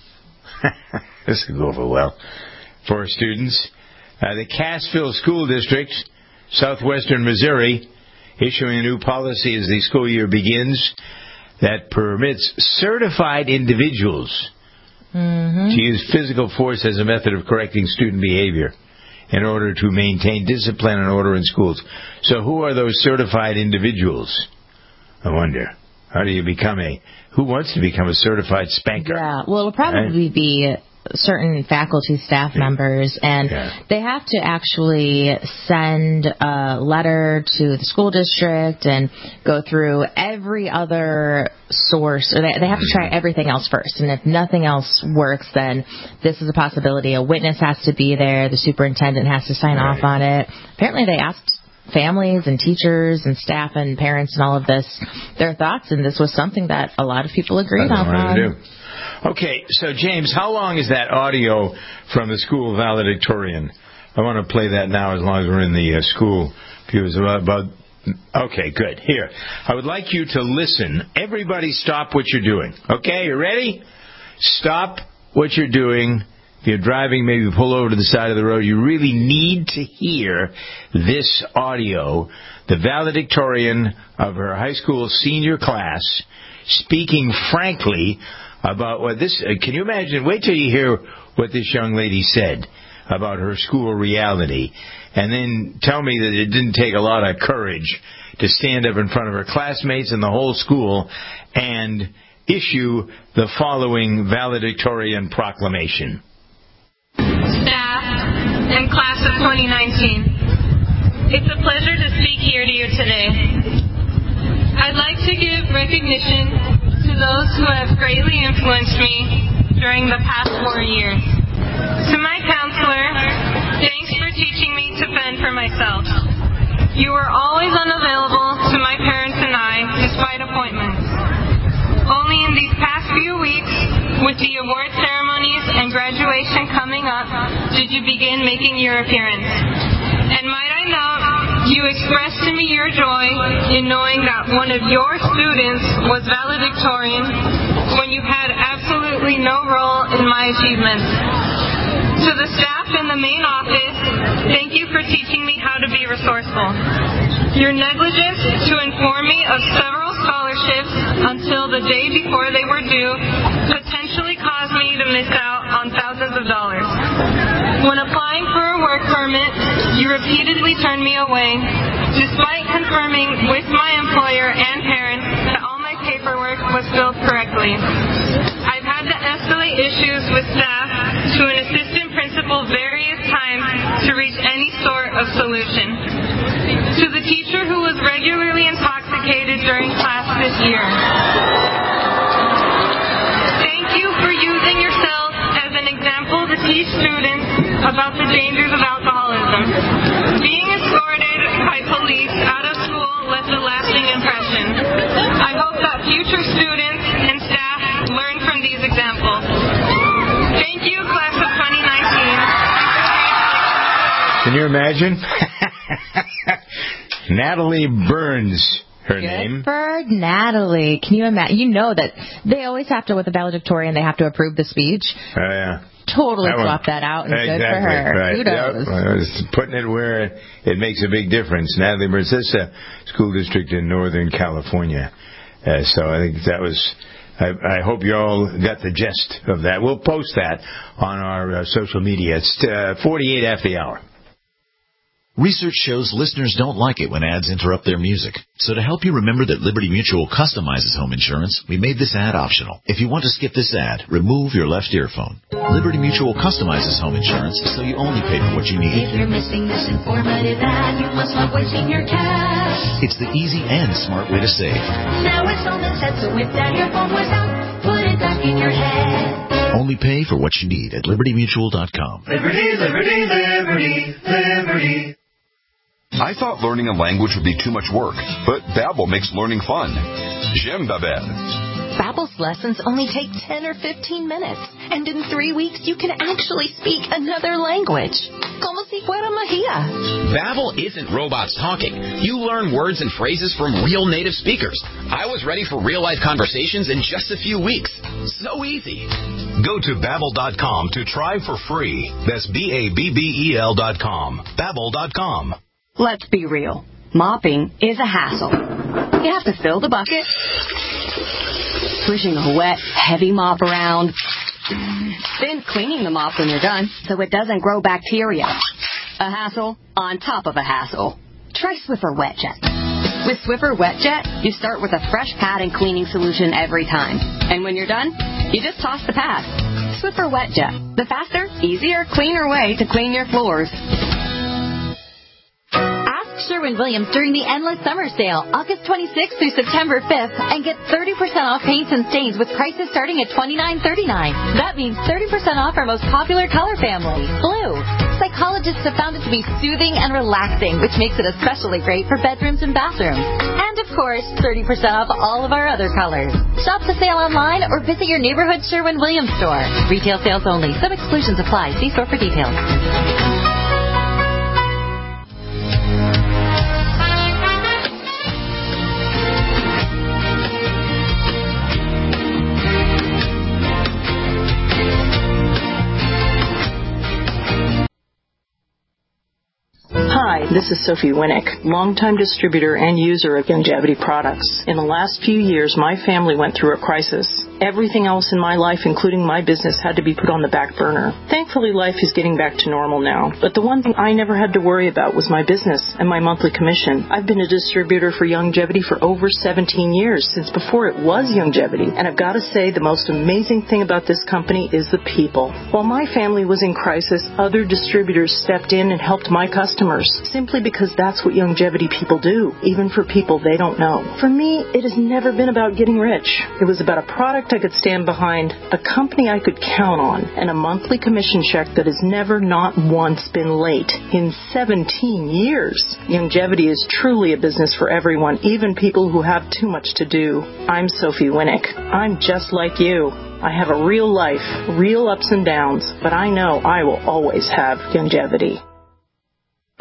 Speaker 2: This will go over well for students. Uh, the Cassville School District, southwestern Missouri, issuing a new policy as the school year begins that permits certified individuals
Speaker 3: Mm-hmm.
Speaker 2: to use physical force as a method of correcting student behavior in order to maintain discipline and order in schools. So who are those certified individuals? I wonder. How do you become a... Who wants to become a certified spanker?
Speaker 3: Yeah, well, it'll probably be certain faculty staff members, and
Speaker 2: Yeah.
Speaker 3: they have to actually send a letter to the school district and go through every other source, or they, they have to try everything else first, and if nothing else works, then this is a possibility. A witness has to be there, the superintendent has to sign
Speaker 2: Right.
Speaker 3: off on it. Apparently they asked families and teachers and staff and parents and all of this their thoughts, and this was something that a lot of people agreed
Speaker 2: That's what I
Speaker 3: on.
Speaker 2: wanted to do. Okay, so James, how long is that audio from the school valedictorian? I want to play that now as long as we're in the uh, school pews. About, about, okay, good. Here, I would like you to listen. Everybody stop what you're doing. Okay, you ready? Stop what you're doing. If you're driving, maybe pull over to the side of the road. You really need to hear this audio. The valedictorian of her high school senior class speaking frankly about what this... Uh, can you imagine? Wait till you hear what this young lady said about her school reality. And then tell me that it didn't take a lot of courage to stand up in front of her classmates and the whole school and issue the following valedictorian proclamation.
Speaker 1: Staff and class of twenty nineteen, it's a pleasure to speak here to you today. I'd like to give recognition to those who have greatly influenced me during the past four years. To my counselor, thanks for teaching me to fend for myself. You were always unavailable to my parents and I, despite appointments. Only in these past few weeks, with the award ceremonies and graduation coming up, did you begin making your appearance. And my You expressed to me your joy in knowing that one of your students was valedictorian when you had absolutely no role in my achievements. To the staff in the main office, thank you for teaching me how to be resourceful. Your negligence to inform me of several scholarships until the day before they were due potentially caused me to miss out on thousands of dollars. When applying for a work permit, you repeatedly turned me away, despite confirming with my employer and parents that all my paperwork was filled correctly. I've had to escalate issues with staff to an assistant principal various times to reach any sort of solution. To the teacher who was regularly intoxicated during class this year, thank you for using yourself as an example to teach students about the dangers of alcoholism. Being escorted by police out of school left a lasting impression. I hope that future students and staff learn from these examples. Thank you, class of twenty nineteen.
Speaker 2: Can you imagine? Natalie Burns, her
Speaker 3: Good
Speaker 2: name.
Speaker 3: for Natalie. Can you imagine? You know that they always have to, with the valedictorian, they have to approve the speech.
Speaker 2: Oh, uh, yeah.
Speaker 3: Totally
Speaker 2: that
Speaker 3: swap that out, and
Speaker 2: exactly,
Speaker 3: good for her.
Speaker 2: Right.
Speaker 3: Kudos.
Speaker 2: Yep. I was putting it where it makes a big difference. Natalie Burns, this is a school district in Northern California. Uh, so I think that was... I, I hope you all got the gist of that. We'll post that on our uh, social media. It's uh, forty-eight after the hour.
Speaker 5: Research shows listeners don't like it when ads interrupt their music. So to help you remember that Liberty Mutual customizes home insurance, we made this ad optional. If you want to skip this ad, remove your left earphone. Liberty Mutual customizes home insurance so you only pay for what you need.
Speaker 12: If you're missing this informative ad, you must stop wasting your cash.
Speaker 5: It's the easy and smart way to save.
Speaker 12: Now it's on the set, so if that earphone was out, put it back in your head.
Speaker 5: Only pay for what you need at liberty mutual dot com.
Speaker 12: Liberty, liberty, liberty, liberty.
Speaker 8: I thought learning a language would be too much work, but Babbel makes learning fun. J'aime Babbel.
Speaker 6: Babbel's lessons only take ten or fifteen minutes, and in three weeks you can actually speak another language. Como si fuera magia.
Speaker 9: Babbel isn't robots talking. You learn words and phrases from real native speakers. I was ready for real-life conversations in just a few weeks. So easy.
Speaker 24: Go to Babbel dot com to try for free. That's B A B B E L dot com. Babbel dot com.
Speaker 11: Let's be real. Mopping is a hassle. You have to fill the bucket, pushing a wet, heavy mop around, then cleaning the mop when you're done so it doesn't grow bacteria. A hassle on top of a hassle. Try Swiffer WetJet. With Swiffer WetJet, you start with a fresh pad and cleaning solution every time. And when you're done, you just toss the pad. Swiffer WetJet, the faster, easier, cleaner way to clean your floors.
Speaker 3: Sherwin-Williams during the Endless Summer Sale, August twenty-sixth through September fifth, and get thirty percent off paints and stains with prices starting at twenty-nine thirty-nine. That means thirty percent off our most popular color family, blue. Psychologists have found it to be soothing and relaxing, which makes it especially great for bedrooms and bathrooms. And of course, thirty percent off all of our other colors. Shop the sale online or visit your neighborhood Sherwin-Williams store. Retail sales only. Some exclusions apply. See store for details.
Speaker 25: Hi, this is Sophie Winnick, longtime distributor and user of Youngevity products. In the last few years, my family went through a crisis. Everything else in my life, including my business, had to be put on the back burner. Thankfully, life is getting back to normal now. But the one thing I never had to worry about was my business and my monthly commission. I've been a distributor for Youngevity for over seventeen years, since before it was Youngevity. And I've got to say, the most amazing thing about this company is the people. While my family was in crisis, other distributors stepped in and helped my customers, simply because that's what Youngevity people do, even for people they don't know. For me, it has never been about getting rich. It was about a product I could stand behind, a company I could count on, and a monthly commission check that has never not once been late in seventeen years. Youngevity is truly a business for everyone, even people who have too much to do. I'm Sophie Winnick. I'm just like you. I have a real life, real ups and downs, but I know I will always have Youngevity.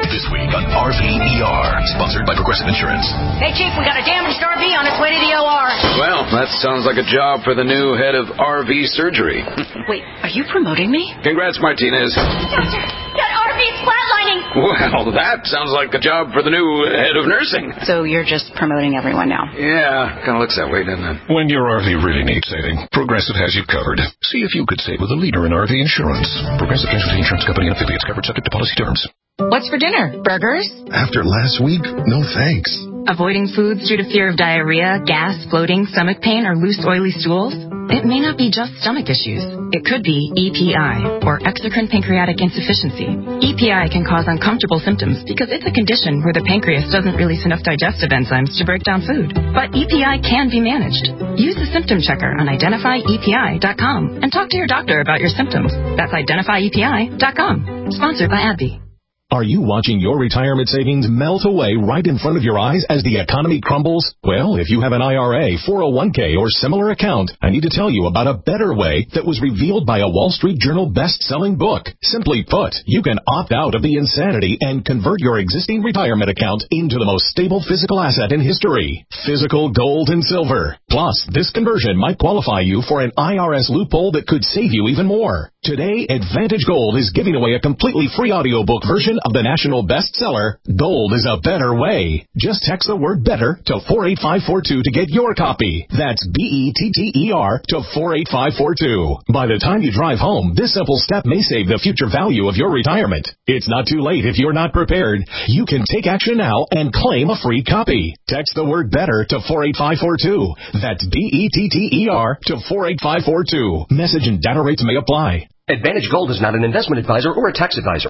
Speaker 24: This week on R V E R, sponsored by Progressive Insurance.
Speaker 11: Hey, Chief, we got a damaged R V on its way to the O R.
Speaker 10: Well, that sounds like a job for the new head of R V surgery.
Speaker 11: Wait, are you promoting me?
Speaker 10: Congrats, Martinez.
Speaker 11: Doctor, that R V's flatlining.
Speaker 10: Well, that sounds like a job for the new head of nursing.
Speaker 11: So you're just promoting everyone now?
Speaker 10: Yeah, kind of looks that way, doesn't it?
Speaker 24: When your R V really needs saving, Progressive has you covered. See if you could save with a leader in R V insurance. Progressive Casualty Insurance Company and affiliates, covered subject to policy terms.
Speaker 6: What's for dinner? Burgers?
Speaker 24: After last week, no thanks.
Speaker 6: Avoiding foods due to fear of diarrhea, gas, bloating, stomach pain, or loose, oily stools? It may not be just stomach issues. It could be E P I, or exocrine pancreatic insufficiency. E P I can cause uncomfortable symptoms because it's a condition where the pancreas doesn't release enough digestive enzymes to break down food. But E P I can be managed. Use the symptom checker on identify E P I dot com and talk to your doctor about your symptoms. That's identify E P I dot com. Sponsored by AbbVie.
Speaker 13: Are you watching your retirement savings melt away right in front of your eyes as the economy crumbles? Well, if you have an I R A, four oh one k, or similar account, I need to tell you about a better way that was revealed by a Wall Street Journal best-selling book. Simply put, you can opt out of the insanity and convert your existing retirement account into the most stable physical asset in history, physical gold and silver. Plus, this conversion might qualify you for an I R S loophole that could save you even more. Today, Advantage Gold is giving away a completely free audiobook version of the national bestseller, Gold is a Better Way. Just text the word BETTER to four eight five four two to get your copy. That's B E T T E R to four eight five four two. By the time you drive home, this simple step may save the future value of your retirement. It's not too late if you're not prepared. You can take action now and claim a free copy. Text the word BETTER to four eight five four two. That's B E T T E R to four eight five four two. Message and data rates may apply.
Speaker 14: Advantage Gold is not an investment advisor or a tax advisor.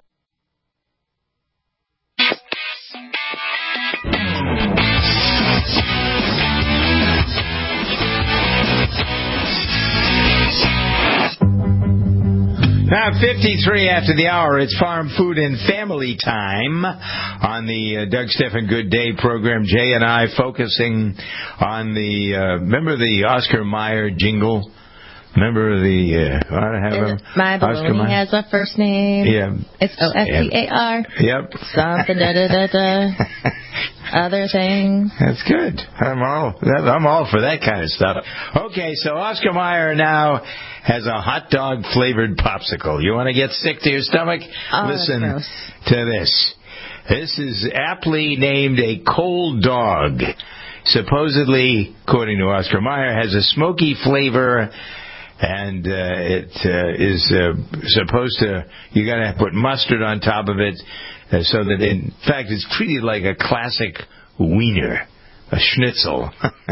Speaker 2: Now, fifty-three after the hour, it's Farm, Food, and Family Time on the uh, Doug Stephan Good Day program. Jay and I focusing on the, uh, remember the Oscar Mayer jingle? Remember the, uh, I have him?
Speaker 3: My baloney has a first name.
Speaker 2: Yeah.
Speaker 3: It's O S C A R.
Speaker 2: Yep.
Speaker 3: Something da da da da. Other thing.
Speaker 2: That's good. I'm all, I'm all for that kind of stuff. Okay, so Oscar Mayer now has a hot dog flavored popsicle. You want to get sick to your stomach?
Speaker 3: Oh,
Speaker 2: listen
Speaker 3: that's
Speaker 2: to this. This is aptly named a cold dog. Supposedly, according to Oscar Mayer, has a smoky flavor. And uh, it uh, is uh, supposed to, you got to put mustard on top of it, uh, so that in fact it's treated like a classic wiener, a schnitzel.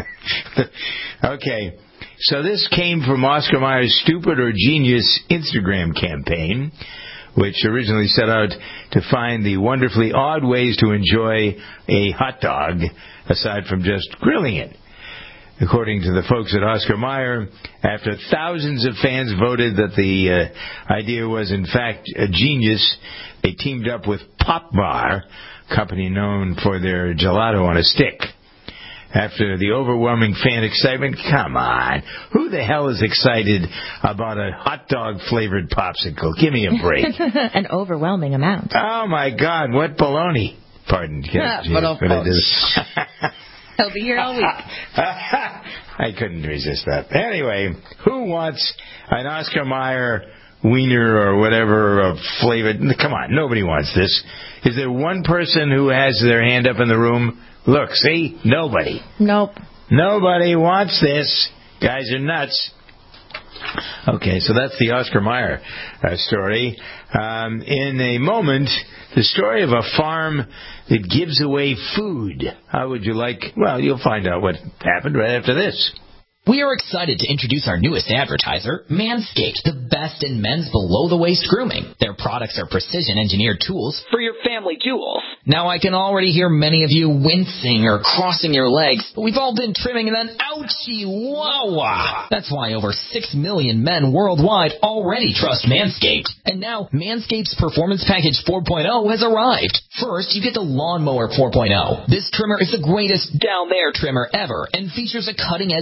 Speaker 2: Okay, so this came from Oscar Mayer's Stupid or Genius Instagram campaign, which originally set out to find the wonderfully odd ways to enjoy a hot dog, aside from just grilling it. According to the folks at Oscar Mayer, after thousands of fans voted that the uh, idea was in fact a genius, they teamed up with Pop Bar, a company known for their gelato on a stick. After the overwhelming fan excitement, come on, who the hell is excited about a hot dog flavored popsicle? Give me a break.
Speaker 3: An overwhelming amount.
Speaker 2: Oh my God, what baloney. Pardon.
Speaker 3: Yeah, but of course. He'll be here all week.
Speaker 2: I couldn't resist that. Anyway, who wants an Oscar Mayer wiener or whatever of flavored? Come on, nobody wants this. Is there one person who has their hand up in the room? Look, see? Nobody.
Speaker 3: Nope.
Speaker 2: Nobody wants this. Guys are nuts. Okay, so that's the Oscar Mayer uh, story. Um, in a moment, the story of a farm that gives away food. How would you like? Well, you'll find out what happened right after this.
Speaker 9: We are excited to introduce our newest advertiser, Manscaped, the best in men's below-the-waist grooming. Their products are precision-engineered tools for your family jewels. Now, I can already hear many of you wincing or crossing your legs, but we've all been trimming and then ouchie, wah-wah. That's why over six million men worldwide already trust Manscaped. And now, Manscaped's Performance Package four point oh has arrived. First, you get the Lawnmower four point oh. This trimmer is the greatest down-there trimmer ever and features a cutting-edge ceramic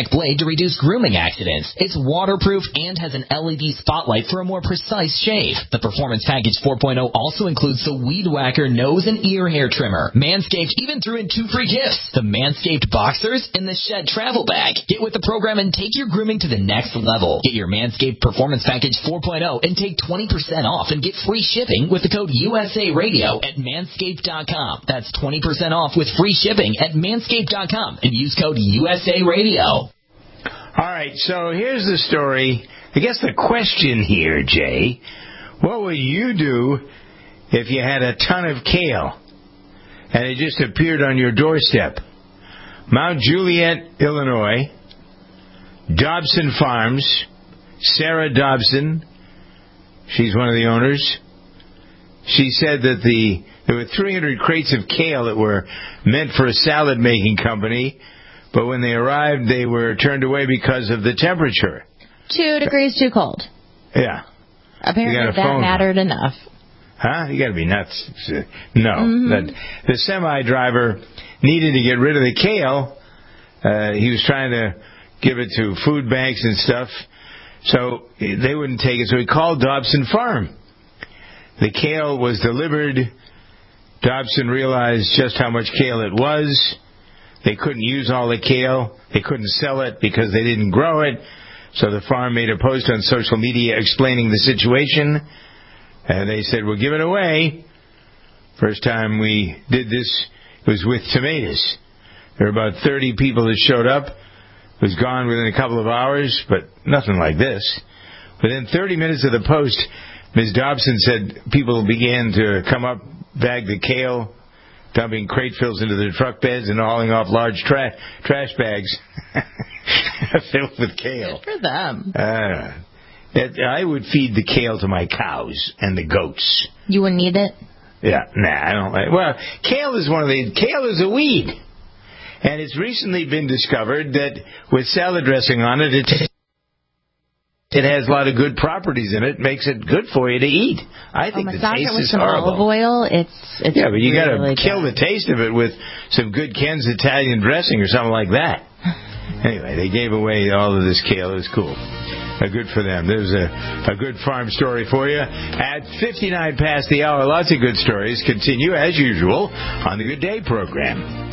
Speaker 9: electronic blade to reduce grooming accidents. It's waterproof and has an L E D spotlight for a more precise shave. The Performance Package four point oh also includes the Weed Whacker nose and ear hair trimmer. Manscaped even threw in two free gifts, the Manscaped Boxers and the Shed Travel Bag. Get with the program and take your grooming to the next level. Get your Manscaped Performance Package four point oh and take twenty percent off and get free shipping with the code U S A Radio at manscaped dot com. That's twenty percent off with free shipping at manscaped dot com and use code U S A Radio.
Speaker 2: All right, so here's the story. I guess the question here, Jay, what would you do if you had a ton of kale and it just appeared on your doorstep? Mount Juliet, Illinois, Dobson Farms, Sarah Dobson, she's one of the owners. She said that the there were three hundred crates of kale that were meant for a salad-making company, but when they arrived, they were turned away because of the temperature.
Speaker 3: Two degrees too cold.
Speaker 2: Yeah.
Speaker 3: Apparently that mattered
Speaker 2: call.
Speaker 3: enough.
Speaker 2: Huh? You got to be nuts. No.
Speaker 3: Mm-hmm.
Speaker 2: That the semi-driver needed to get rid of the kale. Uh, he was trying to give it to food banks and stuff, so they wouldn't take it. So he called Dobson Farm. The kale was delivered. Dobson realized just how much kale it was. They couldn't use all the kale. They couldn't sell it because they didn't grow it. So the farm made a post on social media explaining the situation. And they said, we'll give it away. First time we did this, it was with tomatoes. There were about thirty people that showed up. It was gone within a couple of hours, but nothing like this. Within thirty minutes of the post, Miz Dobson said people began to come up, bag the kale, dumping crate fills into their truck beds and hauling off large tra- trash bags filled with kale.
Speaker 3: Good for them.
Speaker 2: Uh, that, I would feed the kale to my cows and the goats.
Speaker 3: You wouldn't eat it?
Speaker 2: Yeah, nah, I don't like. Well, kale is one of the. Kale is a weed, and it's recently been discovered that with salad dressing on it, it it has a lot of good properties in it. Makes it good for you to eat. I think
Speaker 3: oh,
Speaker 2: the
Speaker 3: massage
Speaker 2: taste
Speaker 3: it with
Speaker 2: is
Speaker 3: some
Speaker 2: horrible.
Speaker 3: Olive oil, it's, it's
Speaker 2: yeah, but you got to
Speaker 3: really
Speaker 2: kill
Speaker 3: bad.
Speaker 2: the taste of it with some good Ken's Italian dressing or something like that. Anyway, they gave away all of this kale. It was cool. Uh, good for them. There's a, a good farm story for you. At fifty-nine past the hour, lots of good stories continue, as usual, on the Good Day program.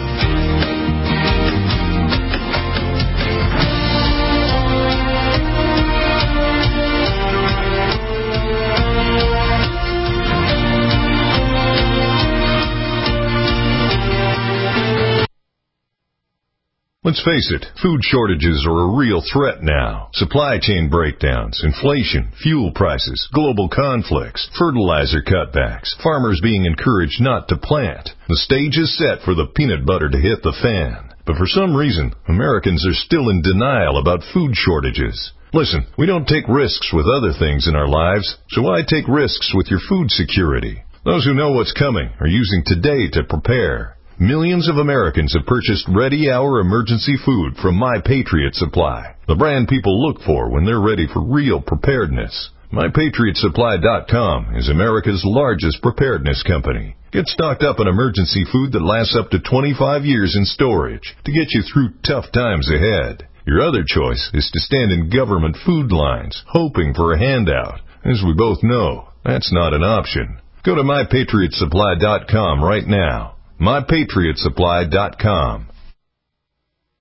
Speaker 18: Let's face it, food shortages are a real threat now. Supply chain breakdowns, inflation, fuel prices, global conflicts, fertilizer cutbacks, farmers being encouraged not to plant. The stage is set for the peanut butter to hit the fan. But for some reason, Americans are still in denial about food shortages. Listen, we don't take risks with other things in our lives, so why take risks with your food security? Those who know what's coming are using today to prepare. Millions of Americans have purchased Ready Hour emergency food from My Patriot Supply, the brand people look for when they're ready for real preparedness. My Patriot Supply dot com is America's largest preparedness company. Get stocked up on emergency food that lasts up to twenty-five years in storage to get you through tough times ahead. Your other choice is to stand in government food lines, hoping for a handout. As we both know, that's not an option. Go to My Patriot Supply dot com right now. My Patriot Supply dot com.